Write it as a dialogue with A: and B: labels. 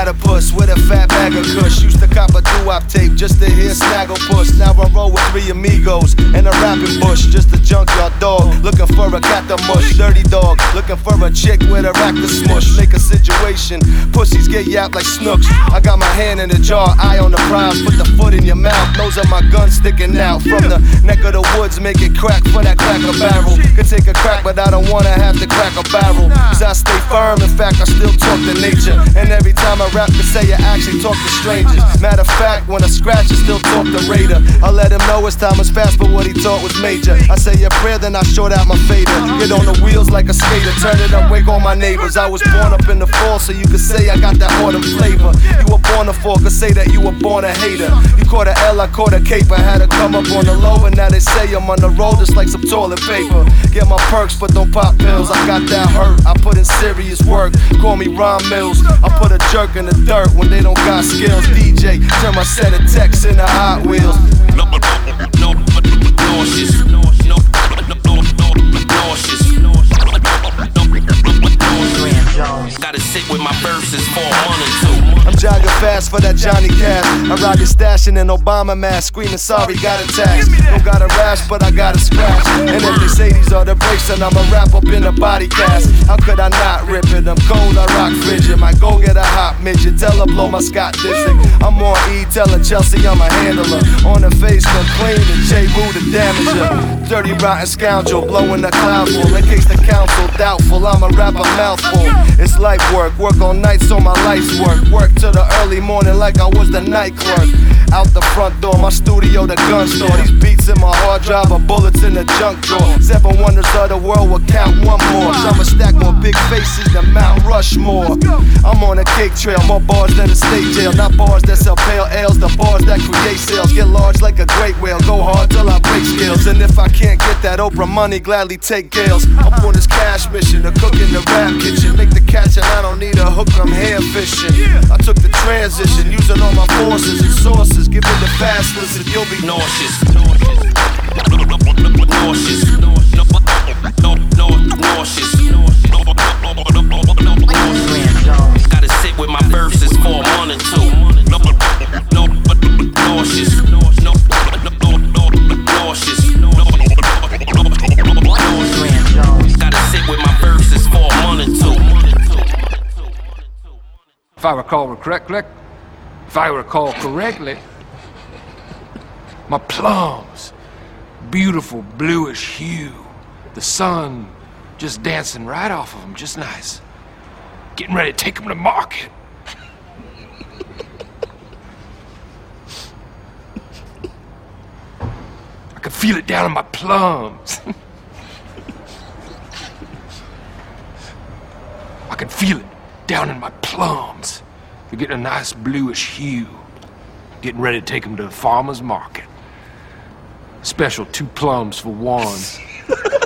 A: platypus with a fat bag of kush. Used to cop a doo-wop tape just to hear Snagglepuss. Now I roll with 3 amigos and a rapping bush. Just a junkyard dog looking for a cat to mush. Dirty dog looking for a chick with a rack to smush. Make a situation, pussies get yapped like snooks. I got my hand in the jar, eye on the prize. Put the foot in your mouth, nose of my gun sticking out from the neck of the woods. Make it crack for that cracker barrel. Could take a crack, but I don't wanna have to crack a barrel. Cause I stay firm, in fact I still talk to nature. And every time I rap to say I actually talk to strangers. Matter of fact, when I scratch I still talk to Raider. I let him know his time was fast, but what he thought was major. I say a prayer, then I short out my fader. Get on the wheels like a skater, turn it up, wake all my neighbors. I was born up in the fall, so you could say I got that autumn flavor. You were born a fall, could say that you were born a hater. You caught a L, I caught a caper. Had to come up on the low, and now they say I'm on the road just like some toilet paper. Get my perks, but don't pop pills. I got that hurt, I put in serious work. Call me Ron Mills. I put a jerk in the dirt when they don't got skills. DJ, turn my set of texts into Hot Wheels. Nauseous. Gotta sit with my verses for a month or two. I'm jogging fast for that Johnny Cash. I ride the stash in an Obama mask, screaming sorry, got a tax. Don't got a rash, but I got a scratch. And if they say these are the breaks, then I'ma wrap up in a body cast. How could I not rip it? I'm cold, I rock frigid. Might go get a hot midget. Tell her blow my Scott Disick. I'm on E, telling Chelsea I'm a handler. On the face, come clean and J. Rue the damager. Dirty rotten scoundrel, blowing the cloud full. In case the council doubtful, I'ma rap a mouthful. It's light work all night so my life's work. Work till the early morning like I was the night clerk. Out the front door, my studio, the gun store. These beats in my hard drive are bullets in the junk drawer. 7 wonders of the world will count one more. I'ma stack more big faces than Mount Rushmore. I'm on a cake trail, more bars than a state jail. Not bars that sell pale ales, the bars that create sales. Get large like a great whale, go hard till I break scales. And if I can't get that Oprah money, gladly take Gales. I'm on this cash mission, to cook in the rap kitchen. Make the catch and I don't need a hook, I'm hair fishing. I took the transition, using all my forces and sources. Give it the fast listen, you'll be nauseous. Nauseous. Gotta sit with my verses for a month or two. Nauseous. Gotta sit with my verses for a month or two.
B: If I recall correctly, my plums, beautiful bluish hue, the sun just dancing right off of them, just nice. Getting ready to take them to market. I can feel it down in my plums. I can feel it down in my plums. They're getting a nice bluish hue. Getting ready to take them to the farmer's market. Special 2 plums for 1.